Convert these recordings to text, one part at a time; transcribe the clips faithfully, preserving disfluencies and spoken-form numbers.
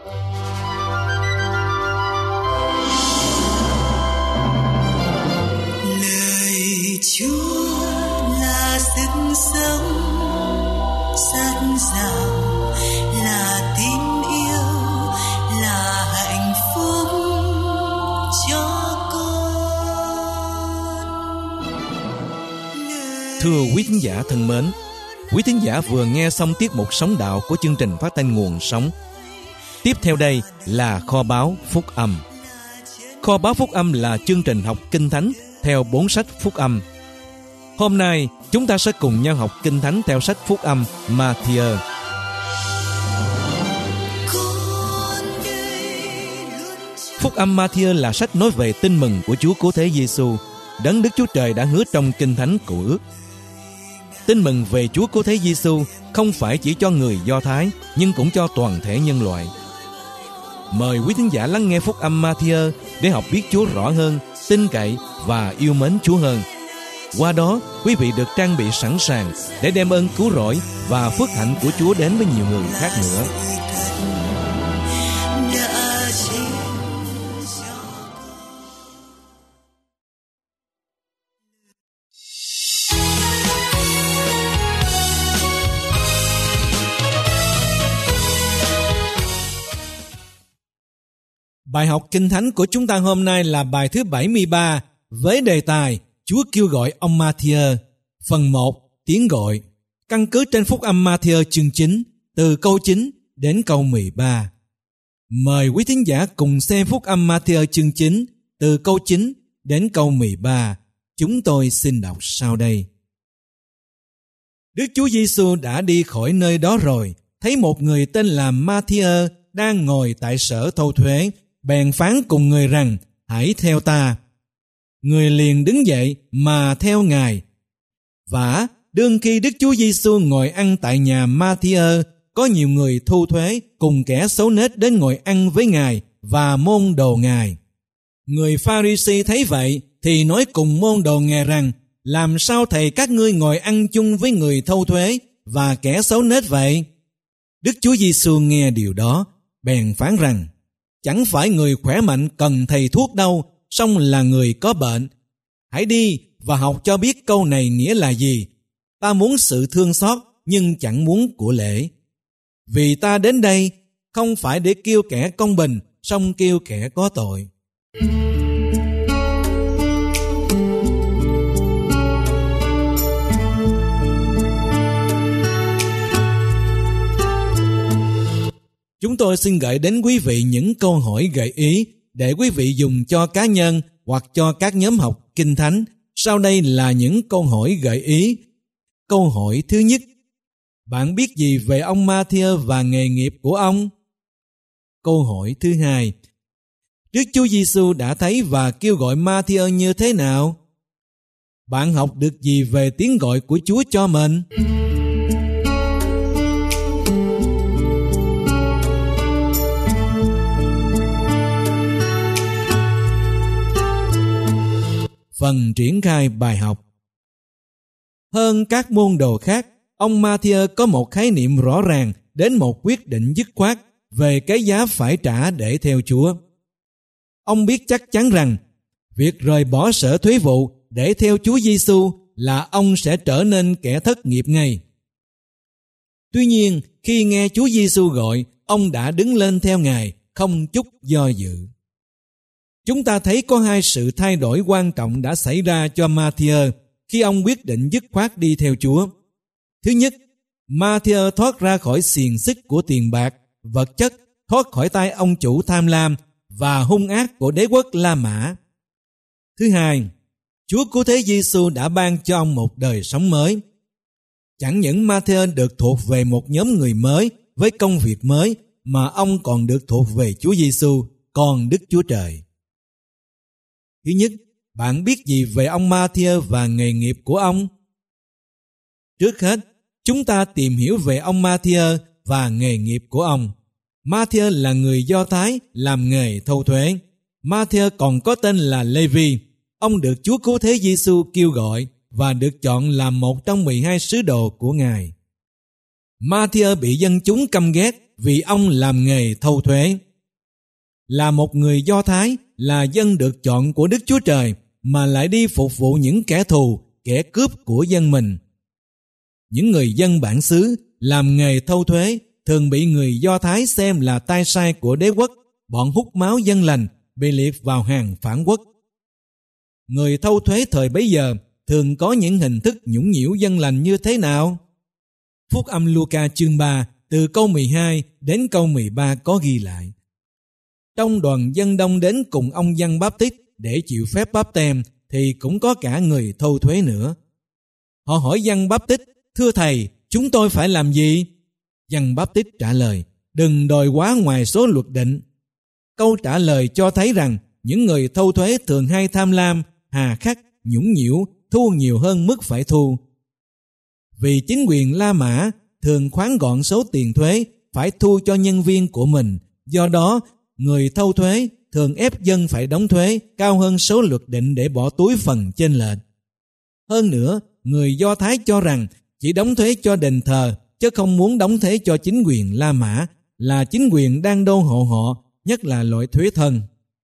Lời Chúa là sức sống, sát giàu là tin yêu, là hạnh phúc cho con. Thưa quý thính giả thân mến, quý thính giả vừa nghe xong tiết mục Sống Đạo của chương trình phát thanh Nguồn Sống. Tiếp theo đây là Kho báu Phúc Âm. Kho báu Phúc Âm là chương trình học Kinh Thánh theo bốn sách Phúc Âm. Hôm nay chúng ta sẽ cùng nhau học Kinh Thánh theo sách Phúc Âm Ma-thi-ơ. Phúc Âm Ma-thi-ơ là sách nói về tin mừng của Chúa Cứu Thế Giêsu, đấng Đức Chúa Trời đã hứa trong Kinh Thánh Cựu Ước. Tin mừng về Chúa Cứu Thế Giêsu không phải chỉ cho người Do Thái, nhưng cũng cho toàn thể nhân loại. Mời quý thính giả lắng nghe Phúc Âm Ma-thi-ơ để học biết Chúa rõ hơn, tin cậy và yêu mến Chúa hơn. Qua đó, quý vị được trang bị sẵn sàng để đem ơn cứu rỗi và phước hạnh của Chúa đến với nhiều người khác nữa. Bài học Kinh Thánh của chúng ta hôm nay là bài thứ bảy mươi ba với đề tài Chúa kêu gọi ông Ma-thi-ơ. Phần một, tiếng gọi, căn cứ trên Phúc Âm Ma-thi-ơ chương chín, từ câu chín đến câu mười ba. Mời quý thính giả cùng xem Phúc Âm Ma-thi-ơ chương chín, từ câu chín đến câu mười ba. Chúng tôi xin đọc sau đây. Đức Chúa Giêsu đã đi khỏi nơi đó rồi, thấy một người tên là Ma-thi-ơ đang ngồi tại sở thâu thuế, bèn phán cùng người rằng, hãy theo ta. Người liền đứng dậy mà theo Ngài. Vả, đương khi Đức Chúa Giêsu ngồi ăn tại nhà Ma-thi-ơ, có nhiều người thu thuế cùng kẻ xấu nết đến ngồi ăn với Ngài và môn đồ Ngài. Người Pha-ri-si thấy vậy thì nói cùng môn đồ Ngài rằng, làm sao thầy các ngươi ngồi ăn chung với người thâu thuế và kẻ xấu nết vậy? Đức Chúa Giêsu nghe điều đó, bèn phán rằng, chẳng phải người khỏe mạnh cần thầy thuốc đâu, song là người có bệnh. Hãy đi và học cho biết câu này nghĩa là gì. Ta muốn sự thương xót, nhưng chẳng muốn của lễ. Vì ta đến đây không phải để kêu kẻ công bình, song kêu kẻ có tội. Chúng tôi xin gửi đến quý vị những câu hỏi gợi ý để quý vị dùng cho cá nhân hoặc cho các nhóm học Kinh Thánh. Sau đây là những câu hỏi gợi ý. Câu hỏi thứ nhất, bạn biết gì về ông Ma-thi-ơ và nghề nghiệp của ông? Câu hỏi thứ hai, Đức Chúa Giêsu đã thấy và kêu gọi Ma-thi-ơ như thế nào? Bạn học được gì về tiếng gọi của Chúa cho mình? Phần triển khai bài học. Hơn các môn đồ khác, ông Ma-thi-ơ có một khái niệm rõ ràng đến một quyết định dứt khoát về cái giá phải trả để theo Chúa. Ông biết chắc chắn rằng việc rời bỏ sở thuế vụ để theo Chúa Giêsu là ông sẽ trở nên kẻ thất nghiệp ngay. Tuy nhiên, khi nghe Chúa Giêsu gọi, ông đã đứng lên theo Ngài, không chút do dự. Chúng ta thấy có hai sự thay đổi quan trọng đã xảy ra cho Ma-thi-ơ khi ông quyết định dứt khoát đi theo Chúa. Thứ nhất, Ma-thi-ơ thoát ra khỏi xiềng xích của tiền bạc, vật chất, thoát khỏi tay ông chủ tham lam và hung ác của đế quốc La Mã. Thứ hai, Chúa Cứu Thế Giêsu đã ban cho ông một đời sống mới. Chẳng những Ma-thi-ơ được thuộc về một nhóm người mới với công việc mới, mà ông còn được thuộc về Chúa Giêsu, con Đức Chúa Trời. Thứ nhất, bạn biết gì về ông Ma-thi-ơ và nghề nghiệp của ông? Trước hết, chúng ta tìm hiểu về ông Ma-thi-ơ và nghề nghiệp của ông. Ma-thi-ơ là người Do Thái làm nghề thâu thuế. Ma-thi-ơ còn có tên là Lê-vi. Ông được Chúa Cứu Thế Giêsu kêu gọi và được chọn làm một trong mười hai sứ đồ của Ngài. Ma-thi-ơ bị dân chúng căm ghét vì ông làm nghề thâu thuế. Là một người Do Thái, là dân được chọn của Đức Chúa Trời, mà lại đi phục vụ những kẻ thù, kẻ cướp của dân mình. Những người dân bản xứ làm nghề thâu thuế thường bị người Do Thái xem là tay sai của đế quốc, bọn hút máu dân lành, bị liệt vào hàng phản quốc. Người thâu thuế thời bấy giờ thường có những hình thức nhũng nhiễu dân lành như thế nào? Phúc âm Luca chương ba từ câu mười hai đến câu mười ba có ghi lại: trong đoàn dân đông đến cùng ông Giăng Báp-tít để chịu phép báp têm thì cũng có cả người thâu thuế nữa. Họ hỏi Giăng Báp-tít: thưa thầy, chúng tôi phải làm gì? Giăng Báp-tít trả lời: đừng đòi quá ngoài số luật định. Câu trả lời cho thấy rằng những người thâu thuế thường hay tham lam, hà khắc, nhũng nhiễu, thu nhiều hơn mức phải thu. Vì chính quyền La Mã thường khoán gọn số tiền thuế phải thu cho nhân viên của mình, do đó người thâu thuế thường ép dân phải đóng thuế cao hơn số luật định để bỏ túi phần chênh lệch. Hơn nữa, người Do Thái cho rằng chỉ đóng thuế cho đền thờ, chứ không muốn đóng thuế cho chính quyền La Mã, là chính quyền đang đô hộ họ, nhất là loại thuế thân.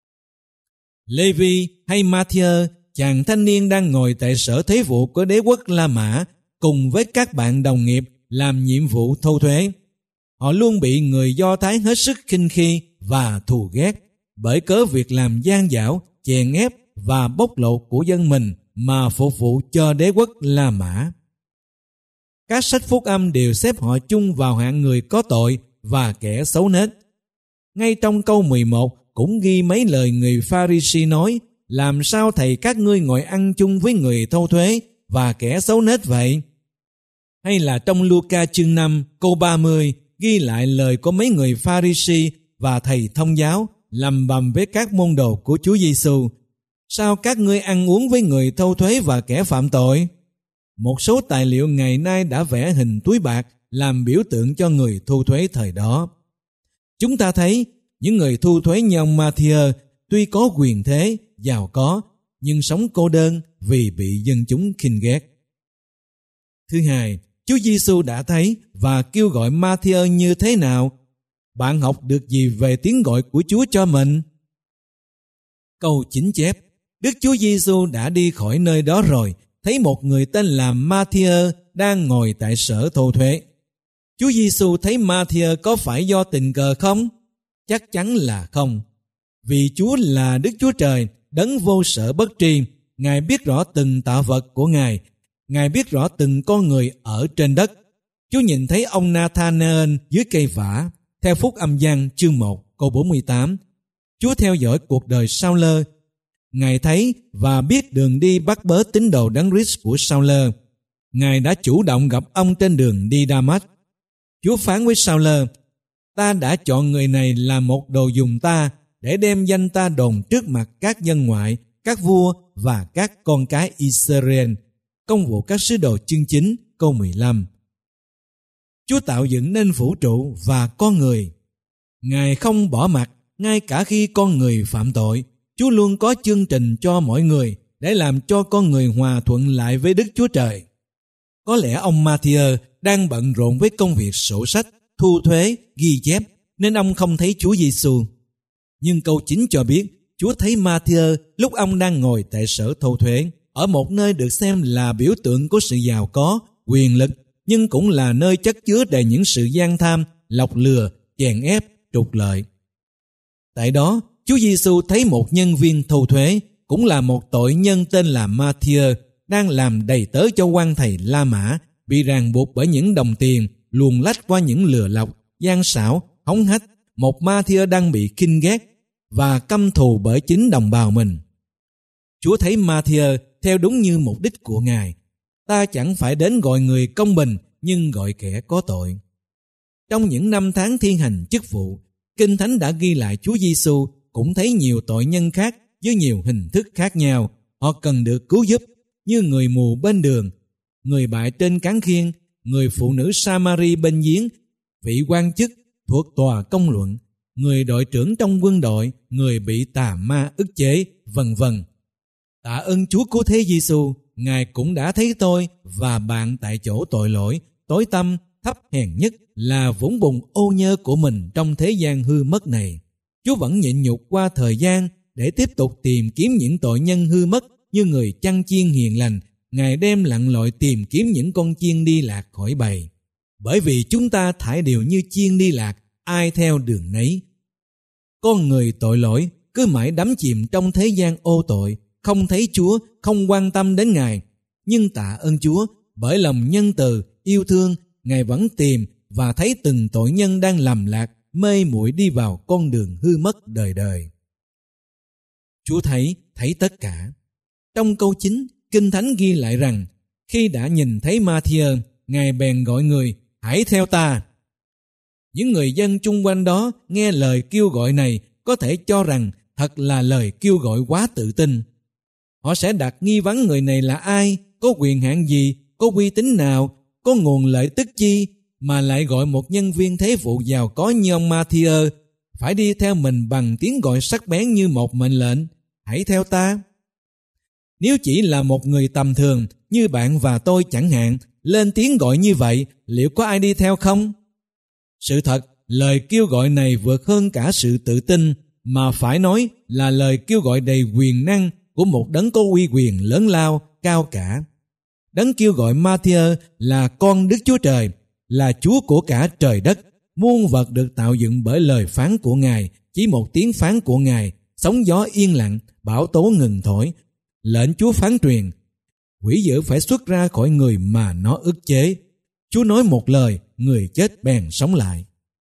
Lê-vi hay Ma-thi-ơ, chàng thanh niên đang ngồi tại sở thuế vụ của đế quốc La Mã, cùng với các bạn đồng nghiệp làm nhiệm vụ thâu thuế. Họ luôn bị người Do Thái hết sức khinh khi và thù ghét bởi cớ việc làm gian dảo, chèn ép và bóc lột của dân mình mà phục vụ cho đế quốc La Mã. Các sách phúc âm đều xếp họ chung vào hạng người có tội và kẻ xấu nết. Ngay trong câu mười một cũng ghi mấy lời người Pha-ri-si nói: làm sao thầy các ngươi ngồi ăn chung với người thâu thuế và kẻ xấu nết vậy? Hay là trong Luca chương năm câu ba mươi ghi lại lời của mấy người Pha-ri-si và thầy thông giáo lầm bầm với các môn đồ của Chúa Giêsu: sao các ngươi ăn uống với người thâu thuế và kẻ phạm tội? Một số tài liệu ngày nay đã vẽ hình túi bạc làm biểu tượng cho người thu thuế thời đó. Chúng ta thấy những người thu thuế như ông Ma-thi-ơ tuy có quyền thế, giàu có, nhưng sống cô đơn vì bị dân chúng khinh ghét. Thứ hai, Chúa Giêsu đã thấy và kêu gọi Ma-thi-ơ như thế nào? Bạn học được gì về tiếng gọi của Chúa cho mình? Câu chín chép: Đức Chúa Giêsu đã đi khỏi nơi đó rồi, thấy một người tên là Ma-thi-ơ đang ngồi tại sở thu thuế. Chúa Giêsu thấy Ma-thi-ơ có phải do tình cờ không? Chắc chắn là không. Vì Chúa là Đức Chúa Trời, đấng vô sở bất tri, Ngài biết rõ từng tạo vật của Ngài, Ngài biết rõ từng con người ở trên đất. Chúa nhìn thấy ông Na-than-ê-ên dưới cây vả. Theo Phúc âm Giăng chương một câu bốn mươi tám, Chúa theo dõi cuộc đời Sao-lơ. Ngài thấy và biết đường đi bắt bớ tín đồ Đấng Christ của Sao-lơ. Ngài đã chủ động gặp ông trên đường đi Đa-mách. Chúa phán với Sao-lơ: ta đã chọn người này là một đồ dùng ta để đem danh ta đồn trước mặt các dân ngoại, các vua và các con cái Israel. Công vụ các sứ đồ chương chín câu mười lăm. Chúa tạo dựng nên vũ trụ và con người. Ngài không bỏ mặc, ngay cả khi con người phạm tội. Chúa luôn có chương trình cho mọi người để làm cho con người hòa thuận lại với Đức Chúa Trời. Có lẽ ông Ma-thi-ơ đang bận rộn với công việc sổ sách, thu thuế, ghi chép, nên ông không thấy Chúa Giêsu. Nhưng câu chín cho biết, Chúa thấy Ma-thi-ơ lúc ông đang ngồi tại sở thu thuế, ở một nơi được xem là biểu tượng của sự giàu có, quyền lực, nhưng cũng là nơi chất chứa đầy những sự gian tham, lọc lừa, chèn ép, trục lợi. Tại đó, Chúa Giêsu thấy một nhân viên thu thuế, cũng là một tội nhân tên là Ma-thi-ơ, đang làm đầy tớ cho quan thầy La Mã, bị ràng buộc bởi những đồng tiền, luồn lách qua những lừa lọc, gian xảo, hống hách. Một Ma-thi-ơ đang bị khinh ghét và căm thù bởi chính đồng bào mình. Chúa thấy Ma-thi-ơ theo đúng như mục đích của Ngài. Ta chẳng phải đến gọi người công bình, nhưng gọi kẻ có tội. Trong những năm tháng thi hành chức vụ, Kinh Thánh đã ghi lại Chúa Giêsu cũng thấy nhiều tội nhân khác với nhiều hình thức khác nhau. Họ cần được cứu giúp, như người mù bên đường, người bại trên cán khiên, người phụ nữ Sa-ma-ri bên giếng, vị quan chức thuộc tòa công luận, người đội trưởng trong quân đội, người bị tà ma ức chế, vân vân. Tạ ơn Chúa Cứu Thế Giêsu, Ngài cũng đã thấy tôi và bạn tại chỗ tội lỗi, tối tăm thấp hèn nhất là vũng bùn ô nhơ của mình trong thế gian hư mất này. Chúa vẫn nhịn nhục qua thời gian để tiếp tục tìm kiếm những tội nhân hư mất như người chăn chiên hiền lành. Ngài đem lặn lội tìm kiếm những con chiên đi lạc khỏi bầy. Bởi vì chúng ta thải đều như chiên đi lạc, ai theo đường nấy. Con người tội lỗi cứ mãi đắm chìm trong thế gian ô tội, không thấy Chúa, không quan tâm đến Ngài. Nhưng tạ ơn Chúa, bởi lòng nhân từ, yêu thương, Ngài vẫn tìm và thấy từng tội nhân đang lầm lạc, mê muội đi vào con đường hư mất đời đời. Chúa thấy, thấy tất cả. Trong câu chín, Kinh Thánh ghi lại rằng, khi đã nhìn thấy Ma-thi-ơ, Ngài bèn gọi người, hãy theo ta. Những người dân chung quanh đó nghe lời kêu gọi này có thể cho rằng thật là lời kêu gọi quá tự tin. Họ sẽ đặt nghi vấn người này là ai, có quyền hạn gì, có uy tín nào, có nguồn lợi tức chi mà lại gọi một nhân viên thế vụ giàu có như ông Ma-thi-ơ phải đi theo mình bằng tiếng gọi sắc bén như một mệnh lệnh, hãy theo ta. Nếu chỉ là một người tầm thường như bạn và tôi chẳng hạn, lên tiếng gọi như vậy, liệu có ai đi theo không? Sự thật, lời kêu gọi này vượt hơn cả sự tự tin, mà phải nói là lời kêu gọi đầy quyền năng của một đấng có uy quyền lớn lao, cao cả. Đấng kêu gọi Ma-thi-ơ là con Đức Chúa Trời, là Chúa của cả trời đất. Muôn vật được tạo dựng bởi lời phán của Ngài, chỉ một tiếng phán của Ngài, sóng gió yên lặng, bão tố ngừng thổi. Lệnh Chúa phán truyền, quỷ dữ phải xuất ra khỏi người mà nó ức chế. Chúa nói một lời, người chết bèn sống lại.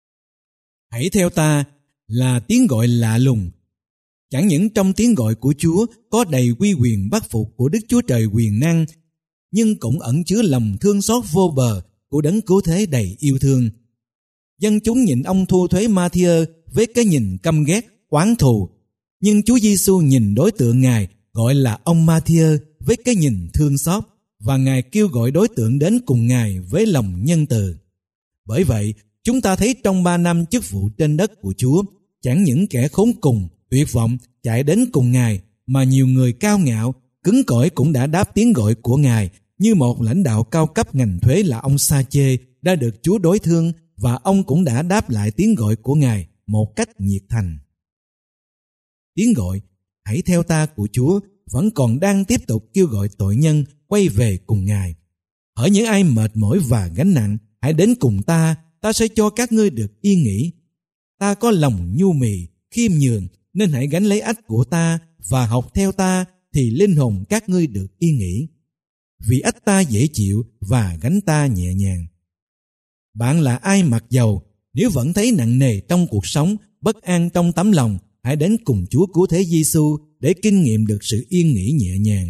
Hãy theo ta là tiếng gọi lạ lùng. Chẳng những trong tiếng gọi của Chúa có đầy uy quyền bắt phục của Đức Chúa Trời quyền năng, nhưng cũng ẩn chứa lòng thương xót vô bờ của đấng cứu thế đầy yêu thương. Dân chúng nhìn ông thu thuế Ma-thi-ơ với cái nhìn căm ghét, oán thù, nhưng Chúa Giêsu nhìn đối tượng Ngài gọi là ông Ma-thi-ơ với cái nhìn thương xót, và Ngài kêu gọi đối tượng đến cùng Ngài với lòng nhân từ. Bởi vậy, chúng ta thấy trong ba năm chức vụ trên đất của Chúa, chẳng những kẻ khốn cùng, tuyệt vọng chạy đến cùng Ngài, mà nhiều người cao ngạo, cứng cỏi cũng đã đáp tiếng gọi của Ngài, như một lãnh đạo cao cấp ngành thuế là ông Sa-chê đã được Chúa đối thương, và ông cũng đã đáp lại tiếng gọi của Ngài một cách nhiệt thành. Tiếng gọi hãy theo ta của Chúa vẫn còn đang tiếp tục kêu gọi tội nhân quay về cùng Ngài. Hỡi những ai mệt mỏi và gánh nặng, hãy đến cùng ta, ta sẽ cho các ngươi được yên nghỉ. Ta có lòng nhu mì, khiêm nhường, nên hãy gánh lấy ách của ta và học theo ta, thì linh hồn các ngươi được yên nghỉ. Vì ách ta dễ chịu và gánh ta nhẹ nhàng. Bạn là ai mặc dầu, nếu vẫn thấy nặng nề trong cuộc sống, bất an trong tấm lòng, hãy đến cùng Chúa cứu thế Giêsu để kinh nghiệm được sự yên nghỉ nhẹ nhàng.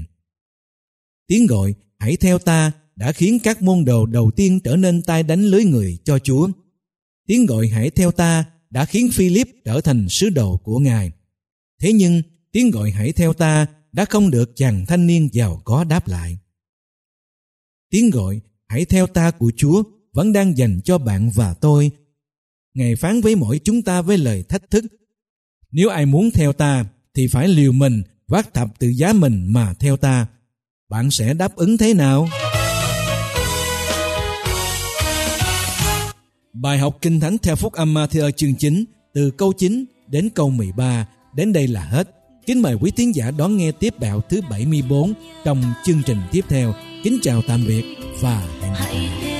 Tiếng gọi hãy theo ta đã khiến các môn đồ đầu tiên trở nên tay đánh lưới người cho Chúa. Tiếng gọi hãy theo ta đã khiến Philip trở thành sứ đồ của Ngài. Thế nhưng tiếng gọi hãy theo ta đã không được chàng thanh niên giàu có đáp lại. Tiếng gọi hãy theo ta của Chúa vẫn đang dành cho bạn và tôi. Ngài phán với mỗi chúng ta với lời thách thức. Nếu ai muốn theo ta thì phải liều mình, vác thập tự giá mình mà theo ta. Bạn sẽ đáp ứng thế nào? Bài học Kinh Thánh theo Phúc âm Ma-thi-ơ chương chín, từ câu chín đến câu mười ba, đến đây là hết. Kính mời quý tín giả đón nghe tiếp đạo thứ bảy mươi bốn trong chương trình tiếp theo. Kính chào tạm biệt và hẹn gặp lại.